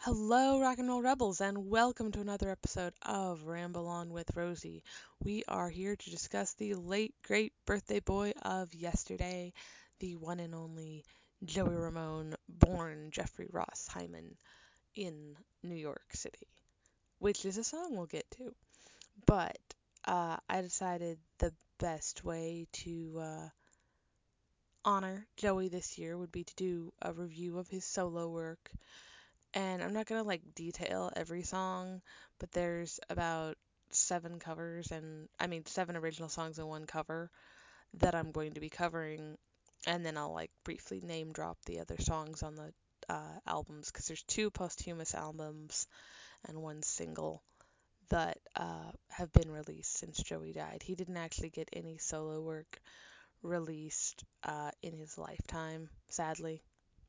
Hello, Rock and Roll Rebels, and welcome to another episode of Ramble On with Rosie. We are here to discuss the late, great birthday boy of yesterday, the one and only Joey Ramone, born Jeffrey Ross Hyman in New York City, which is a song we'll get to. But I decided the best way to honor Joey this year would be to do a review of his solo work, and I'm not gonna detail every song, but there's about seven covers and seven original songs and one cover that I'm going to be covering, and then I'll briefly name drop the other songs on the albums because there's two posthumous albums and one single that have been released since Joey died. He didn't actually get any solo work released in his lifetime, sadly.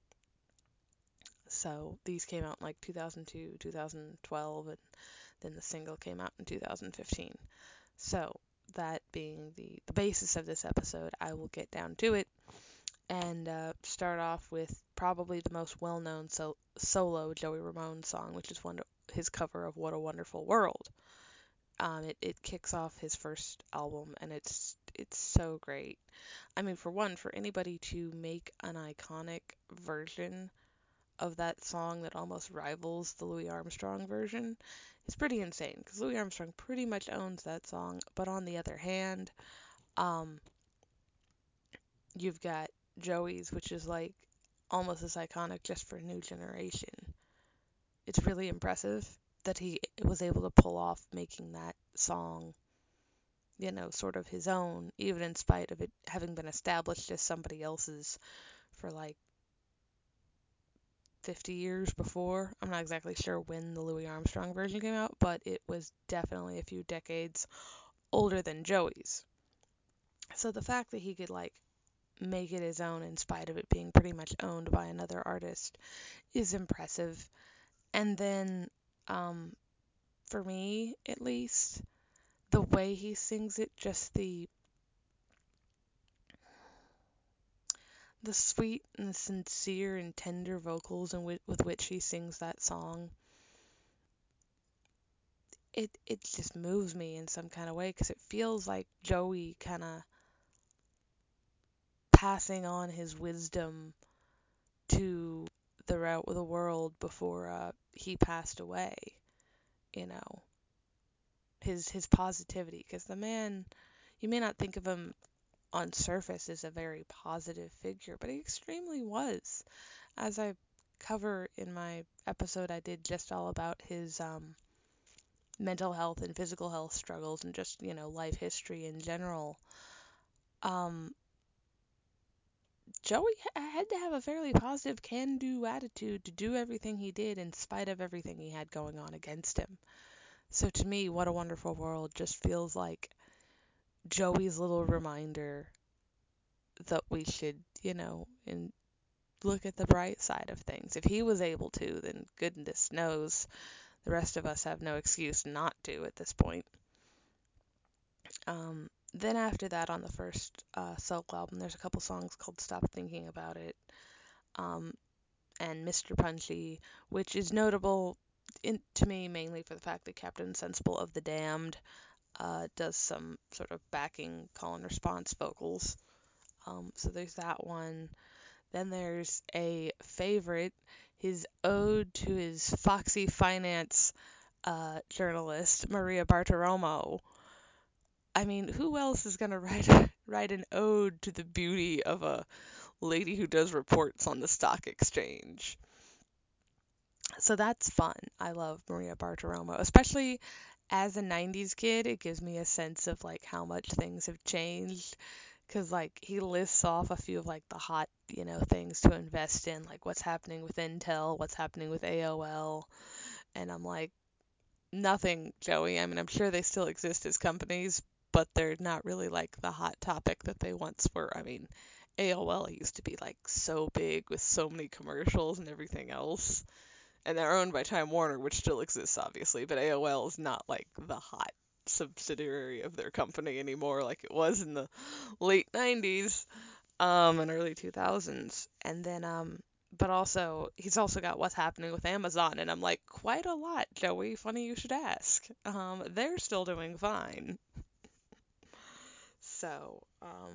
So these came out in 2002, 2012, and then the single came out in 2015. So that being the basis of this episode, I will get down to it and start off with probably the most well-known solo Joey Ramone song, which is his cover of "What a Wonderful World." It kicks off his first album, and it's so great. For one, for anybody to make an iconic version of that song that almost rivals the Louis Armstrong version is pretty insane because Louis Armstrong pretty much owns that song. But on the other hand, um, you've got Joey's, which is almost as iconic just for a new generation. It's really impressive that he was able to pull off making that song, sort of his own, even in spite of it having been established as somebody else's for 50 years before. I'm not exactly sure when the Louis Armstrong version came out, but it was definitely a few decades older than Joey's. So the fact that he could make it his own in spite of it being pretty much owned by another artist is impressive. And then for me at least, the way he sings it, just the sweet and the sincere and tender vocals with which he sings that song, it just moves me in some kind of way because it feels like Joey kind of passing on his wisdom to the world before he passed away. You know, his positivity, because the man, you may not think of him on surface as a very positive figure, but he extremely was. As I cover in my episode I did just all about his mental health and physical health struggles and just, life history in general. Um, Joey had to have a fairly positive can-do attitude to do everything he did in spite of everything he had going on against him. So to me, What a Wonderful World just feels like Joey's little reminder that we should, and look at the bright side of things. If he was able to, then goodness knows the rest of us have no excuse not to at this point. Then after that, on the first solo album, there's a couple songs called Stop Thinking About It, and Mr. Punchy, which is notable to me mainly for the fact that Captain Sensible of the Damned does some sort of backing call and response vocals. So there's that one. Then there's a favorite, his ode to his Foxy Finance journalist, Maria Bartiromo. Who else is gonna write an ode to the beauty of a lady who does reports on the stock exchange? So that's fun. I love Maria Bartiromo, especially as a 90s kid. It gives me a sense of how much things have changed, because he lists off a few of the hot, things to invest in, like what's happening with Intel, what's happening with AOL, and I'm like, nothing, Joey. I'm sure they still exist as companies, but they're not really the hot topic that they once were. AOL used to be so big with so many commercials and everything else, and they're owned by Time Warner, which still exists obviously, but AOL is not the hot subsidiary of their company anymore like it was in the late 90s and early 2000s. And then But also, he's also got what's happening with Amazon, and I'm like, quite a lot, Joey. Funny you should ask. They're still doing fine. So,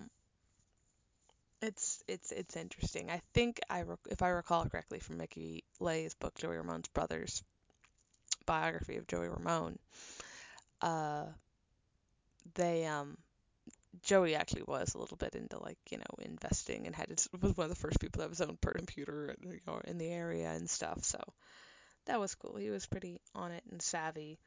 it's interesting. I think if I recall correctly from Mickey Lay's book, Joey Ramone's Brothers biography of Joey Ramone, uh, they Joey actually was a little bit into like investing and was one of the first people to have his own computer in the area and stuff. So that was cool. He was pretty on it and savvy.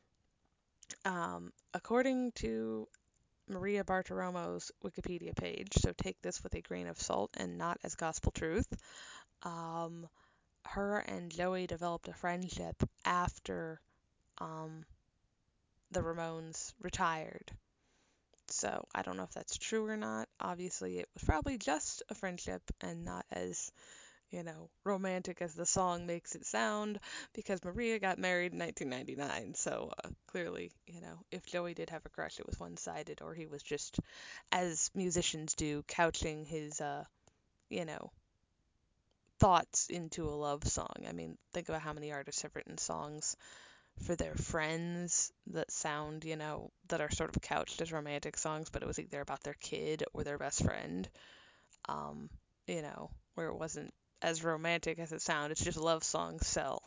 According to Maria Bartiromo's Wikipedia page, so take this with a grain of salt and not as gospel truth. Um, Her and Joey developed a friendship after um, the Ramones retired. So I don't know if that's true or not. Obviously, it was probably just a friendship and not as, romantic as the song makes it sound, because Maria got married in 1999. So clearly, if Joey did have a crush, it was one-sided, or he was just, as musicians do, couching his, you know, thoughts into a love song. I mean, think about how many artists have written songs for their friends that sound, that are sort of couched as romantic songs, but it was either about their kid or their best friend, um, where it wasn't as romantic as it sounded. It's just love songs sell.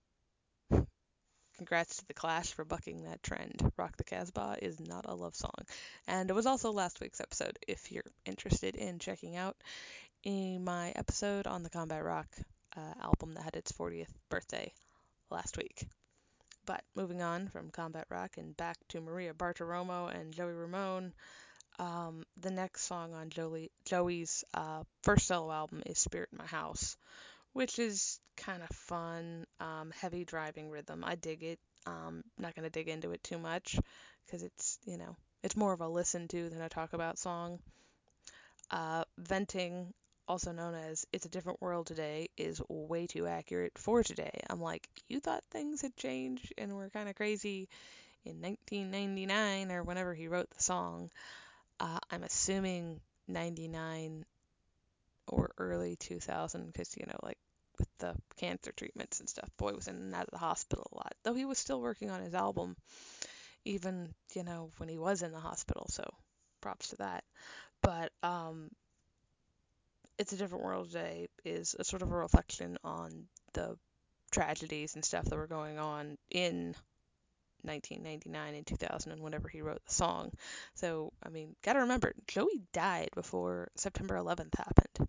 Congrats to The Clash for bucking that trend. Rock the Casbah is not a love song. And it was also last week's episode, if you're interested in checking out my episode on the Combat Rock album that had its 40th birthday last week. But moving on from Combat Rock and back to Maria Bartiromo and Joey Ramone, the next song on Joey's first solo album is Spirit in My House, which is kind of fun, heavy driving rhythm. I dig it. Not going to dig into it too much because it's more of a listen to than a talk about song. Venting, also known as It's a Different World Today, is way too accurate for today. I'm like, you thought things had changed and were kind of crazy in 1999 or whenever he wrote the song. I'm assuming 99 or early 2000 because, like with the cancer treatments and stuff, boy was in and out of the hospital a lot. Though he was still working on his album even, when he was in the hospital, so props to that. But It's a Different World Today is a sort of a reflection on the tragedies and stuff that were going on in 1999 and 2000 and whenever he wrote the song. So, I mean, gotta remember, Joey died before September 11th happened.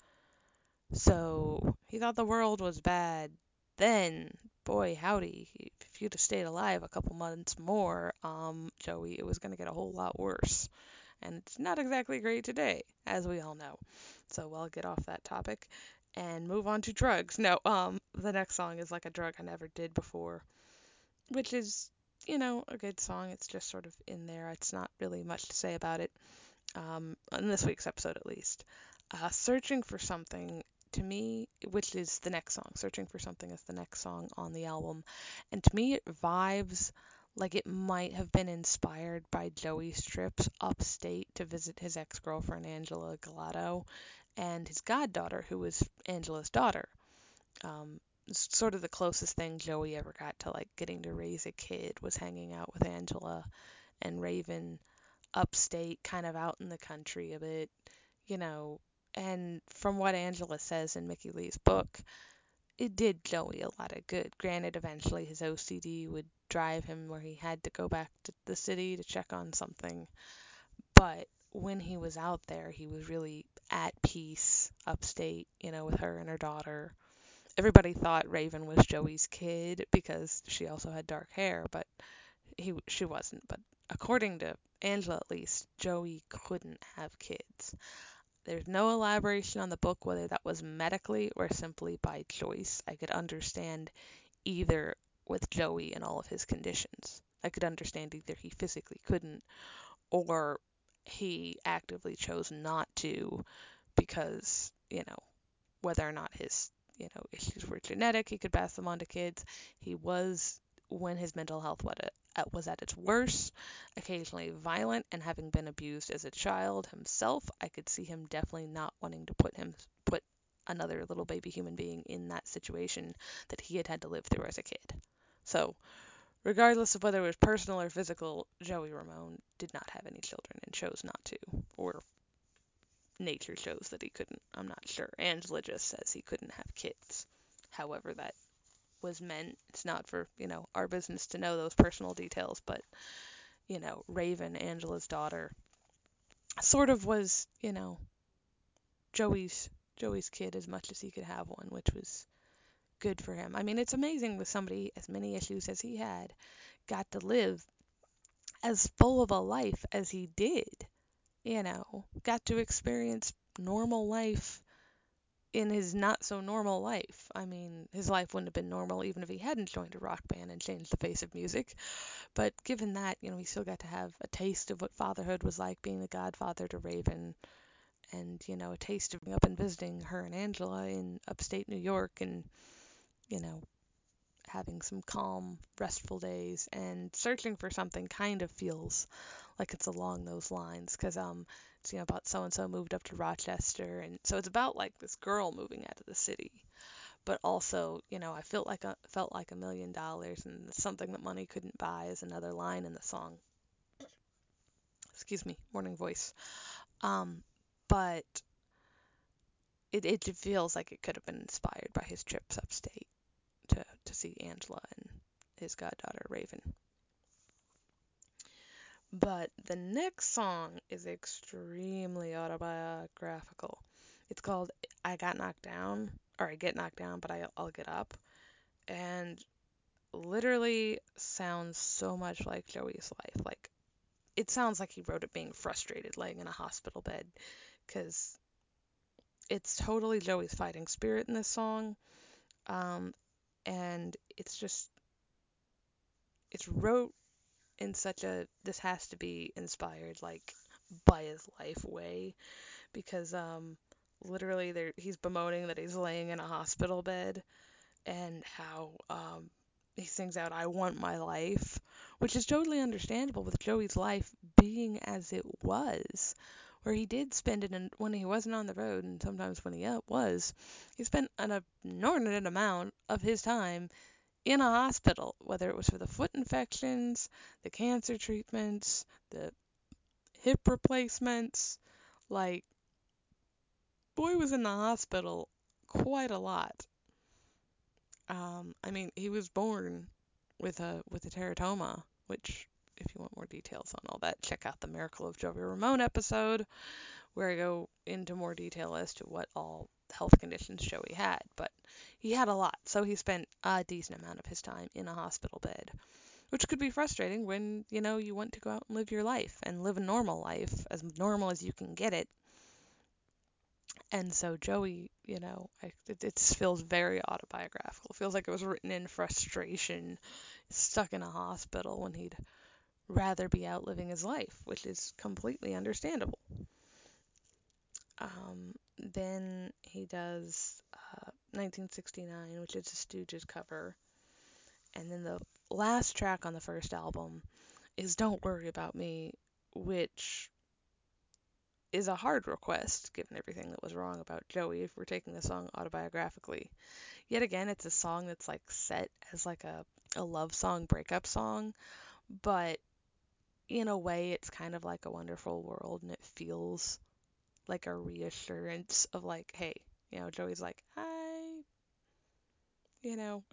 So, he thought the world was bad then. Boy, howdy. If you'd have stayed alive a couple months more, Joey, it was gonna get a whole lot worse. And it's not exactly great today, as we all know. So I'll get off that topic and move on to drugs. No, the next song is like a drug I never did before, which is, a good song. It's just sort of in there. It's not really much to say about it, in this week's episode at least. Searching for Something, to me, which is the next song. Searching for Something is the next song on the album. And to me, it vibes like it might have been inspired by Joey's trips upstate to visit his ex-girlfriend Angela Galato and his goddaughter, who was Angela's daughter. It's sort of the closest thing Joey ever got to like getting to raise a kid was hanging out with Angela and Raven upstate, kind of out in the country a bit, you know. And from what Angela says in Mickey Lee's book, it did Joey a lot of good. Granted, eventually his OCD would drive him where he had to go back to the city to check on something. But when he was out there, he was really at peace upstate, with her and her daughter. Everybody thought Raven was Joey's kid because she also had dark hair, but she wasn't. But according to Angela, at least, Joey couldn't have kids. There's no elaboration on the book whether that was medically or simply by choice. I could understand either with Joey and all of his conditions. I could understand either he physically couldn't or he actively chose not to because, whether or not his, issues were genetic, he could pass them on to kids. He was, when his mental health was at its worst, occasionally violent, and having been abused as a child himself, I could see him definitely not wanting to put another little baby human being in that situation that he had had to live through as a kid. So, regardless of whether it was personal or physical, Joey Ramone did not have any children and chose not to, or nature shows that he couldn't. I'm not sure. Angela just says he couldn't have kids. However, that was meant. It's not for, our business to know those personal details, but, Raven, Angela's daughter, sort of was, Joey's Joey's kid as much as he could have one, which was good for him. I mean, it's amazing with somebody as many issues as he had, got to live as full of a life as he did, got to experience normal life in his not so normal life. I mean, his life wouldn't have been normal even if he hadn't joined a rock band and changed the face of music. But given that, he still got to have a taste of what fatherhood was like, being the godfather to Raven, and, a taste of going up and visiting her and Angela in upstate New York, and, you know, having some calm, restful days, and searching for something kind of feels like it's along those lines, because it's about so and so moved up to Rochester, and so it's about like this girl moving out of the city, but also I felt like $1 million, and something that money couldn't buy is another line in the song. Excuse me, morning voice. But it feels like it could have been inspired by his trips upstate to see Angela and his goddaughter Raven. But the next song is extremely autobiographical. It's called I Got Knocked Down, or I Get Knocked Down, but I'll Get Up. And literally sounds so much like Joey's life. Like, it sounds like he wrote it being frustrated, laying in a hospital bed, because it's totally Joey's fighting spirit in this song. And it's wrote in such a, this has to be inspired, like, by his life way, because literally he's bemoaning that he's laying in a hospital bed, and how he sings out I want my life, which is totally understandable with Joey's life being as it was, where he did spend it when he wasn't on the road, and sometimes when he was, he spent an inordinate amount of his time in a hospital, whether it was for the foot infections, the cancer treatments, the hip replacements. Like, boy was in the hospital quite a lot. I mean, he was born with a teratoma, which, if you want more details on all that, check out the Miracle of Joey Ramone episode, where I go into more detail as to what all health conditions Joey had. But he had a lot, so he spent a decent amount of his time in a hospital bed, which could be frustrating when, you want to go out and live your life and live a normal life, as normal as you can get it. And so Joey, it feels very autobiographical. It feels like it was written in frustration, stuck in a hospital when he'd rather be out living his life, which is completely understandable. Then he does 1969, which is a Stooges cover. And then the last track on the first album is Don't Worry About Me, which is a hard request, given everything that was wrong about Joey, if we're taking the song autobiographically. Yet again, it's a song that's like set as like a love song, breakup song, but in a way it's kind of like A Wonderful World, and it feels like a reassurance of like, hey, Joey's like, you know,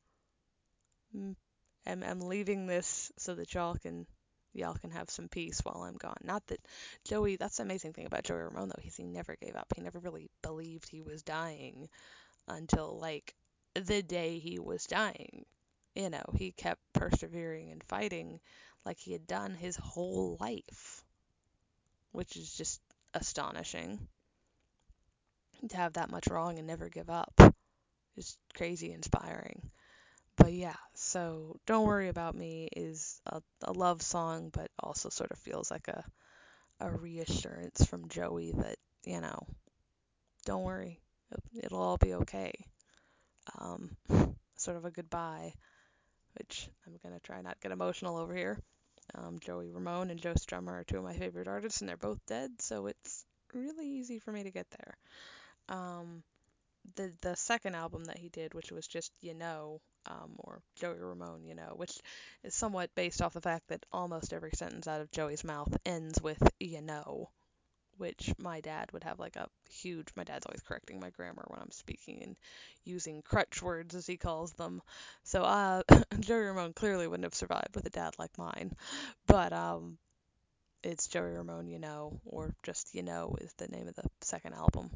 I'm leaving this so that y'all can have some peace while I'm gone. Not that Joey, that's the amazing thing about Joey Ramone though, he never gave up. He never really believed he was dying until like the day he was dying. He kept persevering and fighting like he had done his whole life, which is just astonishing to have that much wrong and never give up. Just crazy inspiring. But yeah, so Don't Worry About Me is a love song, but also sort of feels like a reassurance from Joey that, don't worry, it'll all be okay. Um, Sort of a goodbye, which I'm going to try not to get emotional over here. Joey Ramone and Joe Strummer are two of my favorite artists, and they're both dead, so it's really easy for me to get there. the second album that he did, which was just or Joey Ramone, which is somewhat based off the fact that almost every sentence out of Joey's mouth ends with which my dad would have like a huge. My dad's always correcting my grammar when I'm speaking and using crutch words as he calls them. So Joey Ramone clearly wouldn't have survived with a dad like mine, but it's Joey Ramone, or just is the name of the second album.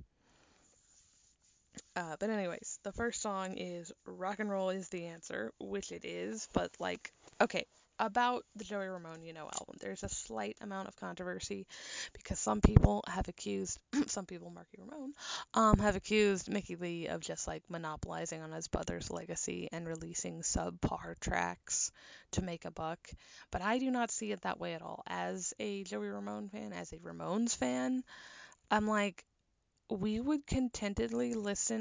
But anyways, the first song is Rock and Roll is the Answer, which it is, but okay, about the Joey Ramone, album, there's a slight amount of controversy because some people have accused, some people, Marky Ramone, have accused Mickey Lee of just monopolizing on his brother's legacy and releasing subpar tracks to make a buck. But I do not see it that way at all. As a Joey Ramone fan, as a Ramones fan, I'm like, we would contentedly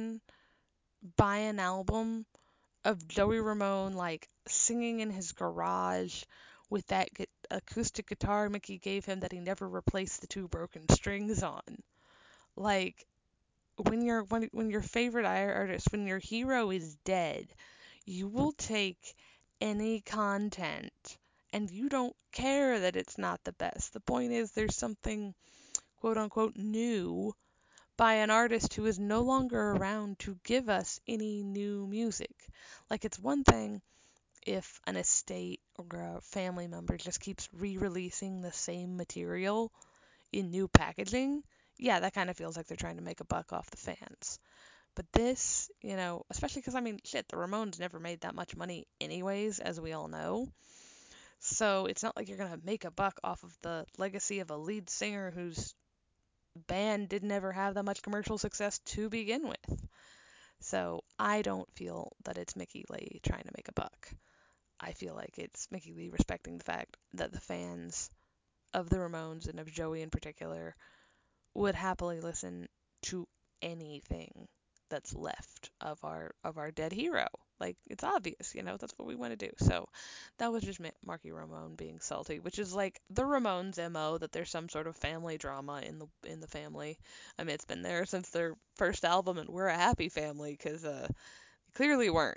buy an album of Joey Ramone singing in his garage with that acoustic guitar Mickey gave him that he never replaced the two broken strings on. Like when your favorite artist, when your hero is dead, you will take any content and you don't care that it's not the best. The point is there's something quote unquote new by an artist who is no longer around to give us any new music. It's one thing if an estate or a family member just keeps re-releasing the same material in new packaging. Yeah, that kind of feels like they're trying to make a buck off the fans. But this, especially because, shit, the Ramones never made that much money anyways, as we all know. So it's not like you're going to make a buck off of the legacy of a lead singer whose band didn't ever have that much commercial success to begin with. So I don't feel that it's Mickey Lee trying to make a buck. I feel like it's Mickey Lee respecting the fact that the fans of the Ramones and of Joey in particular would happily listen to anything that's left of our dead hero. It's obvious, that's what we want to do. So that was just Marky Ramone being salty, which is like the Ramones' MO, that there's some sort of family drama in the family. It's been there since their first album, and we're a happy family because clearly weren't.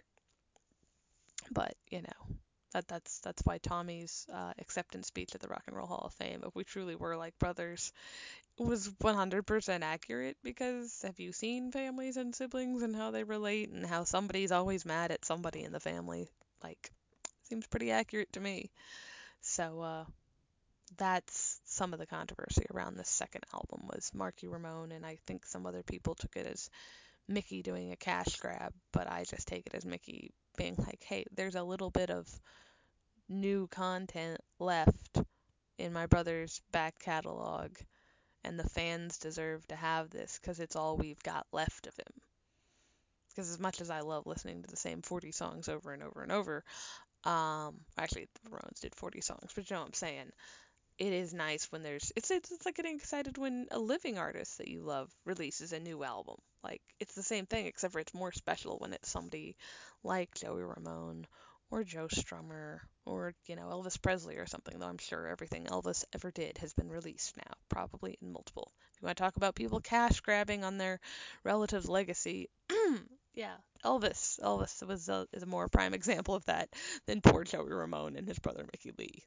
But that's why Tommy's acceptance speech at the Rock and Roll Hall of Fame, if we truly were like brothers, was 100% accurate, because have you seen families and siblings and how they relate and how somebody's always mad at somebody in the family? Seems pretty accurate to me. So that's some of the controversy around this second album, was Marky Ramone, and I think some other people took it as Mickey doing a cash grab, but I just take it as Mickey being like, hey, there's a little bit of new content left in my brother's back catalog, and the fans deserve to have this because it's all we've got left of him. Because as much as I love listening to the same 40 songs over and over and over, actually the Ramones did 40 songs, but you know what I'm saying, it is nice when it's like getting excited when a living artist that you love releases a new album. It's the same thing, except for it's more special when it's somebody like Joey Ramone or Joe Strummer or, Elvis Presley or something, though I'm sure everything Elvis ever did has been released now, probably in multiple. If you want to talk about people cash grabbing on their relative's legacy, yeah, Elvis is a more prime example of that than poor Joey Ramone and his brother Mickey Lee.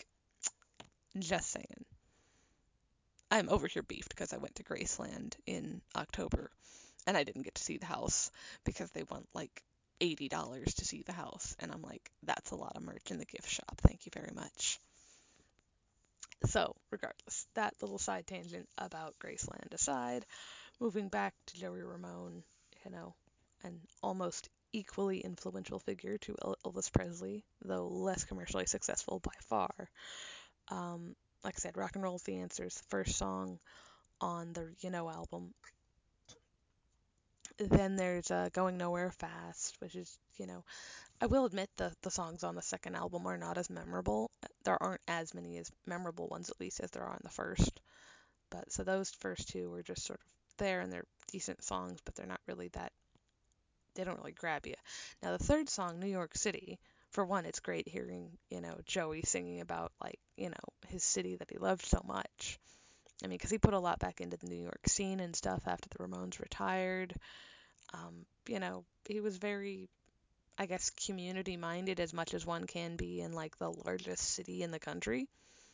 Just saying. I'm over here beefed because I went to Graceland in October and I didn't get to see the house because they want $80 to see the house. And I'm like, that's a lot of merch in the gift shop. Thank you very much. So, regardless, that little side tangent about Graceland aside, moving back to Joey Ramone, an almost equally influential figure to Elvis Presley, though less commercially successful by far. Like I said, Rock and Roll is the Answer is the first song on the album. Then there's Going Nowhere Fast, which is, I will admit the songs on the second album are not as memorable. There aren't as many as memorable ones, at least, as there are on the first. But so those first two are just sort of there, and they're decent songs, but they're not really they don't really grab you. Now the third song, New York City, for one, it's great hearing, Joey singing about his city that he loved so much. Because he put a lot back into the New York scene and stuff after the Ramones retired. He was very, I guess, community minded as much as one can be in like the largest city in the country.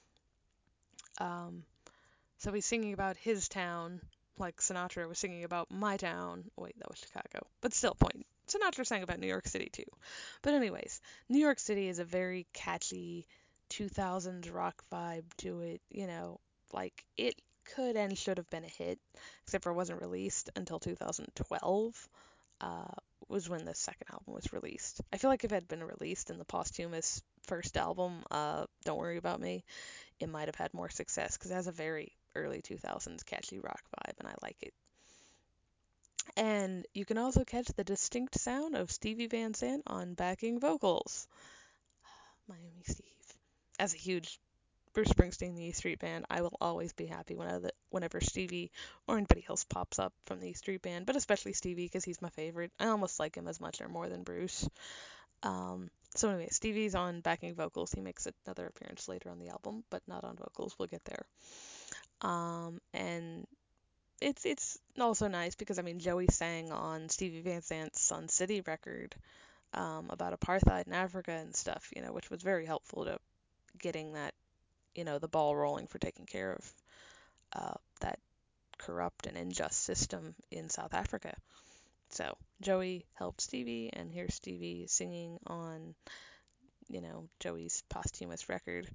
Um, so he's singing about his town, like Sinatra was singing about my town. Wait, that was Chicago. But still, point. Sinatra sang about New York City too. But anyways, New York City is a very catchy 2000s rock vibe to it. Like it could and should have been a hit, except for it wasn't released until 2012. Uh, was when the second album was released. I feel like if it had been released in the posthumous first album, Don't Worry About Me, it might have had more success because it has a very early 2000s catchy rock vibe, and I like it. And you can also catch the distinct sound of Stevie Van Sant on backing vocals. Miami Steve. As a huge Bruce Springsteen, the E Street Band, I will always be happy whenever Stevie or anybody else pops up from the E Street Band, but especially Stevie because he's my favorite. I almost like him as much or more than Bruce. So anyway, Stevie's on backing vocals. He makes another appearance later on the album, but not on vocals. We'll get there. And it's also nice because I mean Joey sang on Stevie Van Zant's Sun City record about apartheid in Africa and stuff, which was very helpful to getting that, the ball rolling for taking care of that corrupt and unjust system in South Africa. So Joey helped Stevie, and here's Stevie singing on, Joey's posthumous record.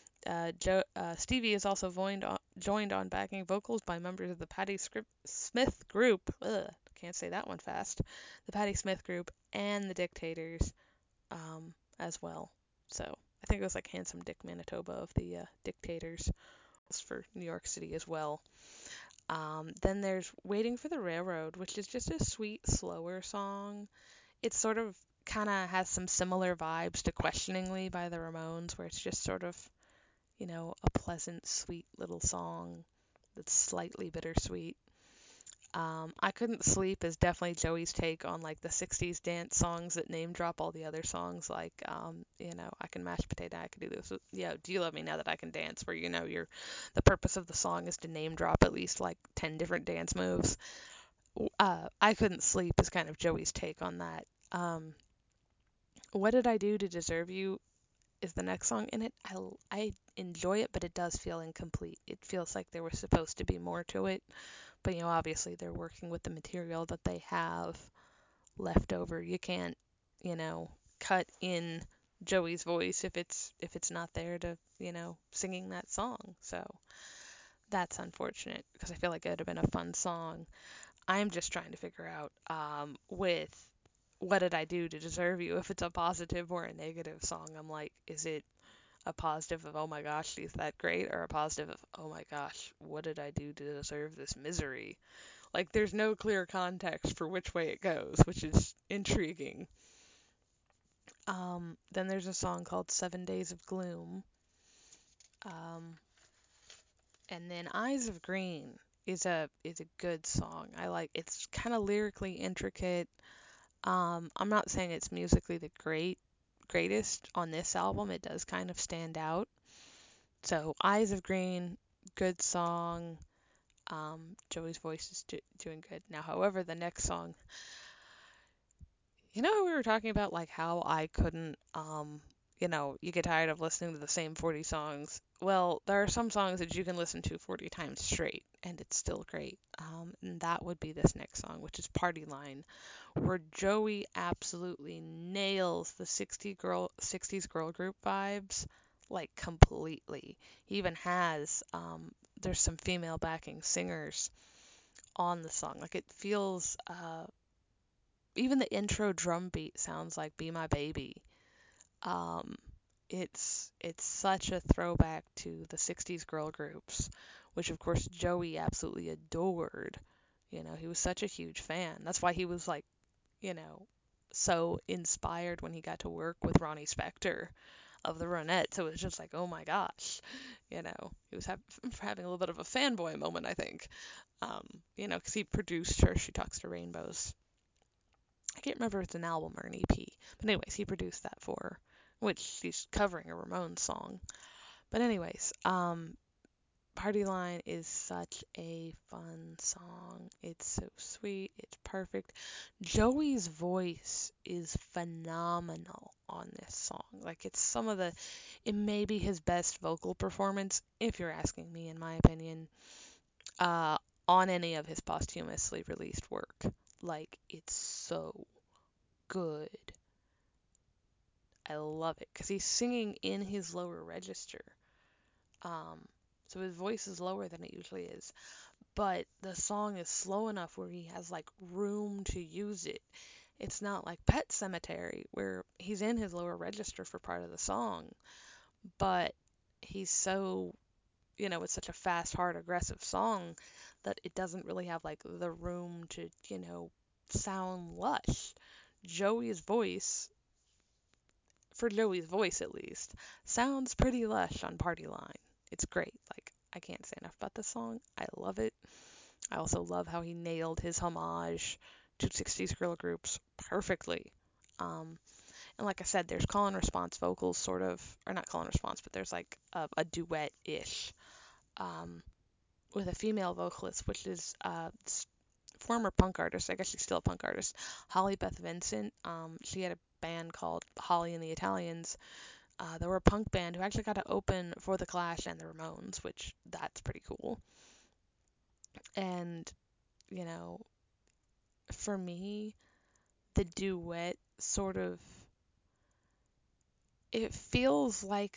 Stevie is also joined on backing vocals by members of the Patti Smith Group. Ugh, can't say that one fast. The Patti Smith Group and the Dictators as well. So I think it was like Handsome Dick Manitoba of the Dictators for New York City as well. Then there's Waiting for the Railroad, which is just a sweet, slower song. It sort of kind of has some similar vibes to Questioningly by the Ramones, where it's just sort of, a pleasant, sweet little song that's slightly bittersweet. I Couldn't Sleep is definitely Joey's take on like the 60s dance songs that name drop all the other songs, like, I Can Mash Potato, I Can Do This. Do You Love Me Now That I Can Dance, where, the purpose of the song is to name drop at least like 10 different dance moves. I Couldn't Sleep is kind of Joey's take on that. What Did I Do to Deserve You is the next song in it. I enjoy it, but it does feel incomplete. It feels like there was supposed to be more to it. But obviously they're working with the material that they have left over. You can't, cut in Joey's voice if it's not there to, singing that song. So that's unfortunate because I feel like it would have been a fun song. I'm just trying to figure out with What Did I Do to Deserve You, if it's a positive or a negative song. I'm like, is it a positive of, oh my gosh, she's that great, or a positive of, oh my gosh, what did I do to deserve this misery? Like, there's no clear context for which way it goes, which is intriguing. Then there's a song called 7 Days of Gloom. And then Eyes of Green is a good song. I like it's kind of lyrically intricate. I'm not saying it's musically the greatest on this album. It does kind of stand out. So Eyes of Green, good song. Joey's voice is doing good. Now, however, the next song, how we were talking about like how I couldn't, you get tired of listening to the same 40 songs. Well, there are some songs that you can listen to 40 times straight and it's still great. And that would be this next song, which is Party Line, where Joey absolutely nails the 60s girl group vibes like completely. He even has there's some female backing singers on the song. Like it feels even the intro drum beat sounds like Be My Baby. Um, it's such a throwback to the 60s girl groups, which of course Joey absolutely adored. He was such a huge fan. That's why he was like, so inspired when he got to work with Ronnie Spector of the Ronettes. So it was just like, oh my gosh, he was having a little bit of a fanboy moment, I think. Because he produced her She Talks to Rainbows. I can't remember if it's an album or an EP. But anyways, he produced that for her, which she's covering a Ramones song. But anyways, Party Line is such a fun song. It's so sweet. It's perfect. Joey's voice is phenomenal on this song. Like, it may be his best vocal performance, if you're asking me, in my opinion, uh, on any of his posthumously released work. Like, it's so good. I love it because he's singing in his lower register. Um, so his voice is lower than it usually is. But the song is slow enough where he has like room to use it. It's not like Pet Cemetery where he's in his lower register for part of the song, but he's so, it's such a fast, hard, aggressive song that it doesn't really have like the room to, sound lush. Joey's voice, for Joey's voice at least, sounds pretty lush on Party Line. It's great. Like, I can't say enough about this song. I love it. I also love how he nailed his homage to 60s girl groups perfectly. Um, and like I said, there's call and response vocals, sort of, or not call and response, but there's like a duet ish um, with a female vocalist, which is former punk artist. I guess she's still a punk artist, Holly Beth Vincent. She had a band called Holly and the Italians. They were a punk band who actually got to open for The Clash and the Ramones, which that's pretty cool. And, you know, for me, the duet sort of, it feels like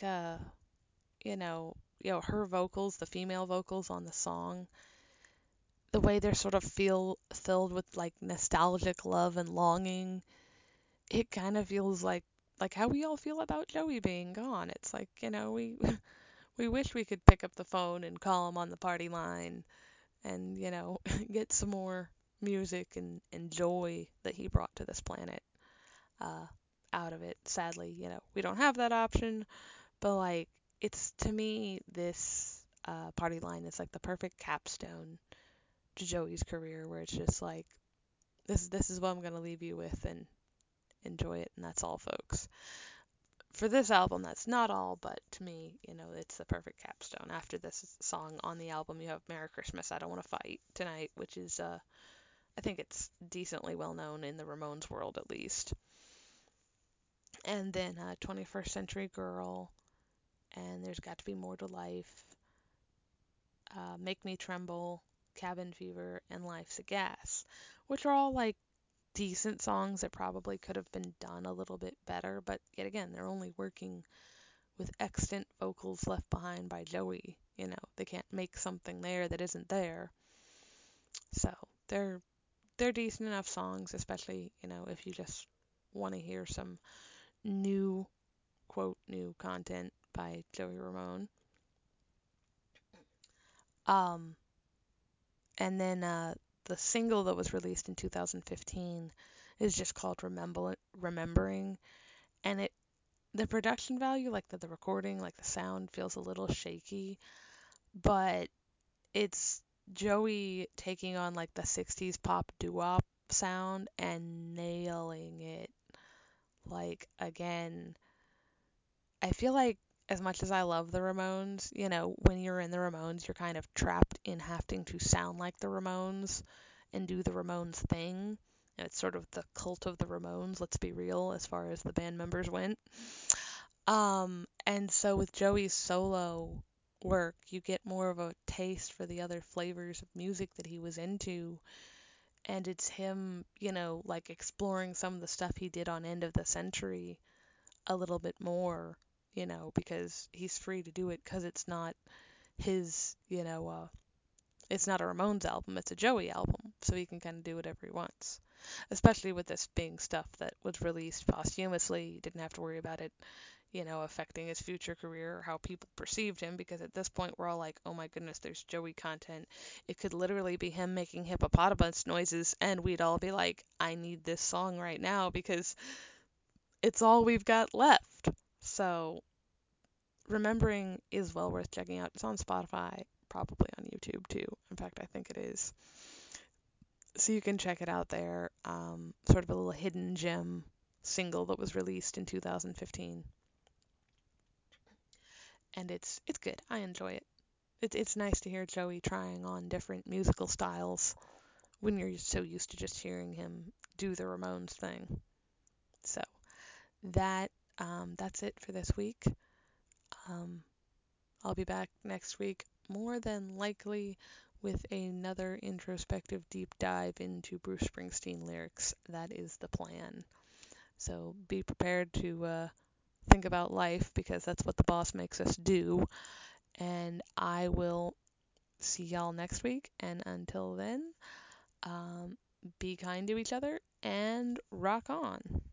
her vocals, the female vocals on the song, the way they're sort of filled with like nostalgic love and longing. It kind of feels like how we all feel about Joey being gone. It's like, we we wish we could pick up the phone and call him on the party line and, get some more music and joy that he brought to this planet uh, out of it. Sadly, we don't have that option, but like, it's to me, this party line is like the perfect capstone to Joey's career where it's just like, this is what I'm going to leave you with and enjoy it, and that's all, folks. For this album, that's not all, but to me, it's the perfect capstone. After this song on the album, you have Merry Christmas, I Don't Want to Fight Tonight, which is, I think it's decently well known in the Ramones world at least. And then 21st Century Girl, and There's Got to Be More to Life, Make Me Tremble, Cabin Fever, and Life's a Gas, which are all like decent songs that probably could have been done a little bit better, but yet again, they're only working with extant vocals left behind by Joey. They can't make something there that isn't there. So they're decent enough songs, especially, if you just want to hear some new, quote, new content by Joey Ramone. Um, and then the single that was released in 2015 is just called Remembering, and the production value, like the recording, like the sound feels a little shaky, but it's Joey taking on like the 60s pop doo-wop sound and nailing it. Like, again, I feel like as much as I love the Ramones, when you're in the Ramones, you're kind of trapped in having to sound like the Ramones and do the Ramones thing. And it's sort of the cult of the Ramones, let's be real, as far as the band members went. And so with Joey's solo work, you get more of a taste for the other flavors of music that he was into. And it's him, like exploring some of the stuff he did on End of the Century a little bit more, because he's free to do it because it's not his, it's not a Ramones album, it's a Joey album. So he can kind of do whatever he wants. Especially with this being stuff that was released posthumously, you didn't have to worry about it affecting his future career or how people perceived him, because at this point we're all like, oh my goodness, there's Joey content. It could literally be him making hippopotamus noises, and we'd all be like, I need this song right now because it's all we've got left. So, Remembering is well worth checking out. It's on Spotify, probably on YouTube too. In fact, I think it is. So you can check it out there. Sort of a little hidden gem single that was released in 2015. And it's good. I enjoy it. It's nice to hear Joey trying on different musical styles when you're so used to just hearing him do the Ramones thing. So that that's it for this week. Um, I'll be back next week, more than likely with another introspective deep dive into Bruce Springsteen lyrics. That is the plan. So be prepared to think about life, because that's what the boss makes us do. And I will see y'all next week. And until then, be kind to each other and rock on.